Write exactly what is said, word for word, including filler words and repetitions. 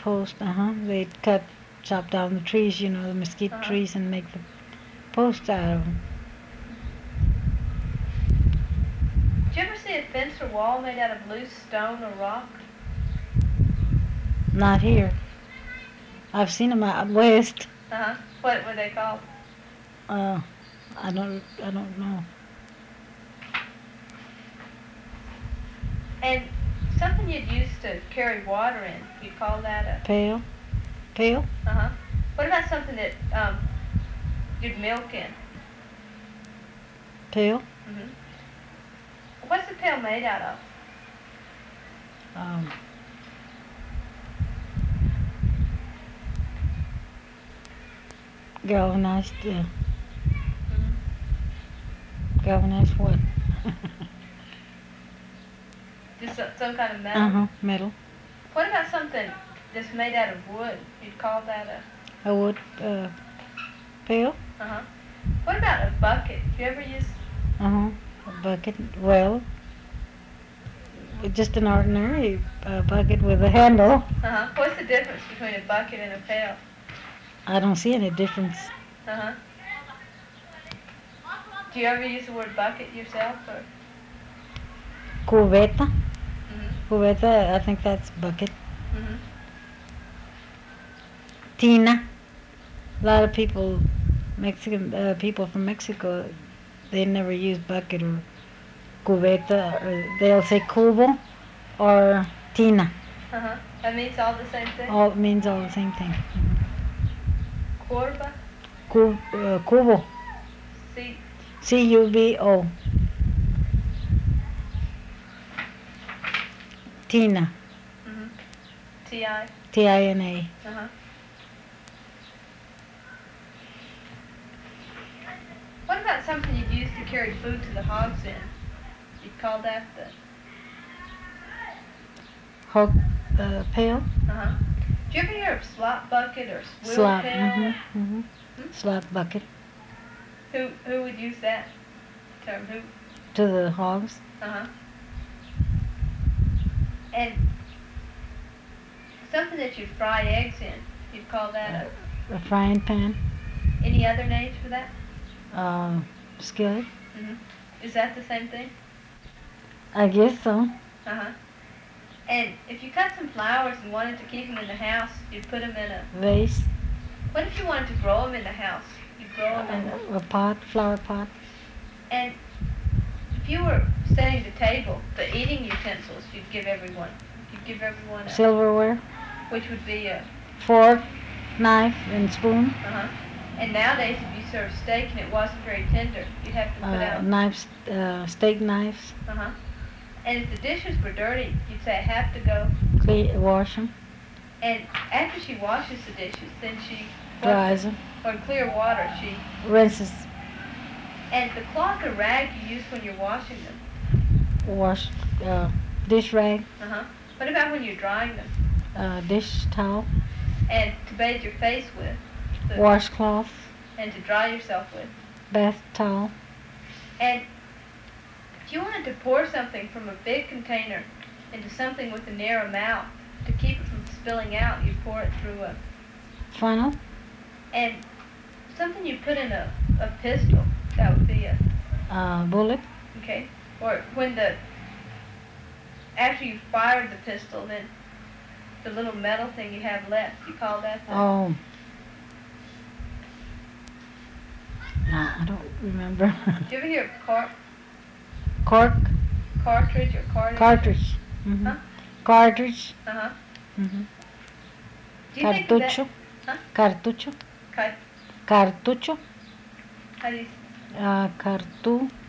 post, uh-huh. They cut, chop down the trees, you know, the mesquite Uh-huh. trees, and make the post out of them. Did you ever see a fence or wall made out of loose stone or rock? Not here. I've seen them out west. Uh-huh. What were they called? Uh, I don't, I don't know. And something you'd use to carry water in, you'd call that a... Pail? Pail? Uh-huh. What about something that um, you'd milk in? Pail? Mm-hmm. What's the pail made out of? Um, galvanized, uh, Mm-hmm. galvanized what? Just some, some kind of metal? Uh-huh, metal. What about something that's made out of wood? You'd call that a... A wood, uh, pail? Uh-huh. What about a bucket? You ever use... Uh-huh, a bucket. Well, just an ordinary uh, bucket with a handle. Uh-huh. What's the difference between a bucket and a pail? I don't see any difference. Uh-huh. Do you ever use the word bucket yourself, or? Cubeta. Mm-hmm. Cubeta, I think that's bucket. Mm-hmm. Tina. A lot of people, Mexican uh, people from Mexico, they never use bucket or cubeta. Or they'll say cubo or tina. Uh-huh. That means all the same thing? All means all the same thing. Corba? Cu- uh, cubo. C. C U B O. Tina. Mm-hmm. T I. T I N A. Uh-huh. What about something you'd use to carry food to the hogs in? You'd call that the... Hog uh, pail. Uh-huh. Do you ever hear of slop bucket or swill Slop. pail? Mm-hmm, mm-hmm. Hmm? Slop bucket. Who who would use that term? Who? To the hogs. Uh-huh. And something that you'd fry eggs in, you'd call that a... A frying pan. Any other names for that? Uh, skillet. Mm-hmm. Is that the same thing? I guess so. Uh-huh. And if you cut some flowers and wanted to keep them in the house, you'd put them in a... Vase. What if you wanted to grow them in the house? You'd grow them in a... A pot, flower pot. And if you were setting the table, the eating utensils you'd give everyone, you'd give everyone a... Silverware. Which would be a... Fork, knife, and spoon. Uh-huh. And nowadays, if you serve steak and it wasn't very tender, you'd have to put Uh, out... knives, uh, steak knives. Uh-huh. And if the dishes were dirty, you'd say, I have to go. Clean, wash them. And after she washes the dishes, then she... Dries them. Or in clear water, she... Rinses. And the cloth or rag you use when you're washing them. Wash, uh, dish rag. Uh-huh. What about when you're drying them? Uh, dish towel. And to bathe your face with. The, Washcloth. And to dry yourself with. Bath towel. And if you wanted to pour something from a big container into something with a narrow mouth, to keep it from spilling out, you pour it through a... Funnel. And something you put in a, a pistol, that would be a... Uh, bullet. Okay. Or when the... After you fired the pistol, then the little metal thing you have left, you call that the... Oh. No, I don't remember. Did you ever hear of car- Cork. cartridge or cartridge? Cartridge. Mm-hmm. Huh? Cartridge. Uh-huh. Mm-hmm. Do you think of that... Cartucho. Huh? Cartucho. Car- Cartucho. How do you... Uh, cartu.